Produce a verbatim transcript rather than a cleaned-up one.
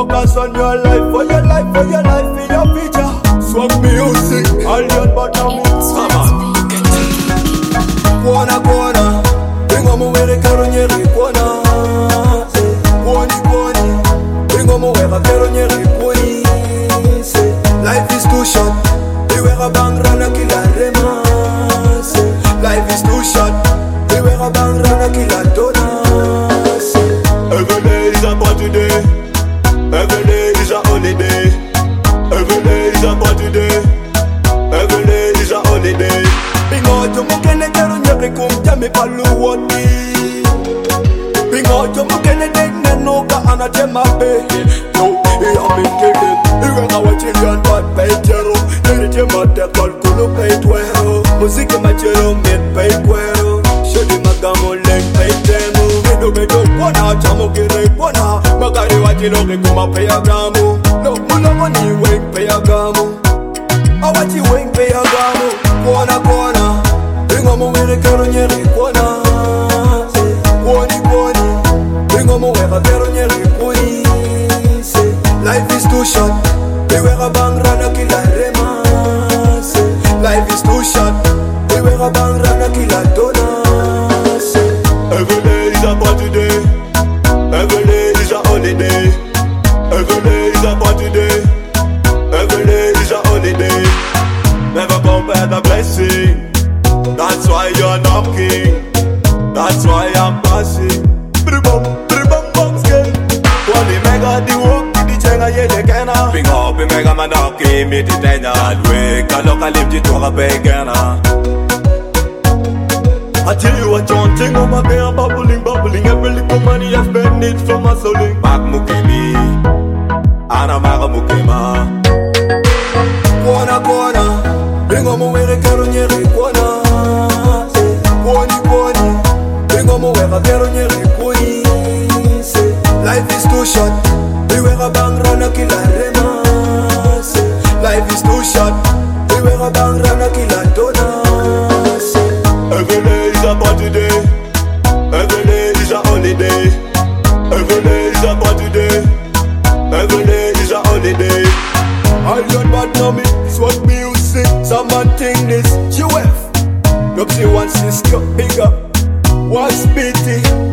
Focus on your life, for your life, for your life, in your future. Swag music, alien but now me. Kwana kwana, bingo muwere kero nyeri kwana. Kwani kwani, bingo muwere kero nyeri kwani. Life is too short, iwera bangrana kila rema. Life is too short, iwera bangrana kila dona. Every day is a party day. Every day is a holiday. Every day is a party day. Every day is a holiday. Bingo jomukene kero nyeri kumja mi palu wodi. Bingo jomukene dekne noka anatema pe. No, iya mi kede. Iwe nga wachilian bat pay jero. Nere jema te kalkulu pay twero. Musike machero met pay kwero. Shodi magamo leng pay demo. Medo medo kwana chamo kire kwana. Magari wachiloge kuma pay agamu. No, mulongo ni weng pay agamu. Awachi weng pay agamu. Kwana kwana, bingo muwere kero nyeri kwana. Kwani kwani, bingo muwere kero nyeri kwani. Life is too short, iwera bangrana kila rema. Life is too short, iwera bangrana kila dona. Every day is a party day. Every day is a holiday. Every day is a party day. Every day is a holiday. Never compare the blessing. That's why you're knocking. That's why I'm passing. Bribum, bribum, bum, skin. Wali mega di work, di chenga ye de kena. Bing up, mega manoki, mi di tena. That way, kaloka live di tora begana. I tell you what, John, ting on my bear, bubbling, bubbling. Every little money I spend it from my souling. Back mukimi, ana maga mukima. Kwana kwana, bingo muwere kero nyeri kwana. Kwani kwani, bingo muwere kero nyeri kwani. Life is too short, iwera bangrana kila rema. Life is too short, iwera bangrana kila dona. Every day is a party day. Every day is a holiday. Every day is a party day. Every day is a holiday. I don't bad know me, swag music. Someone think this G F. Look, she wants this cup bigger. What's pity?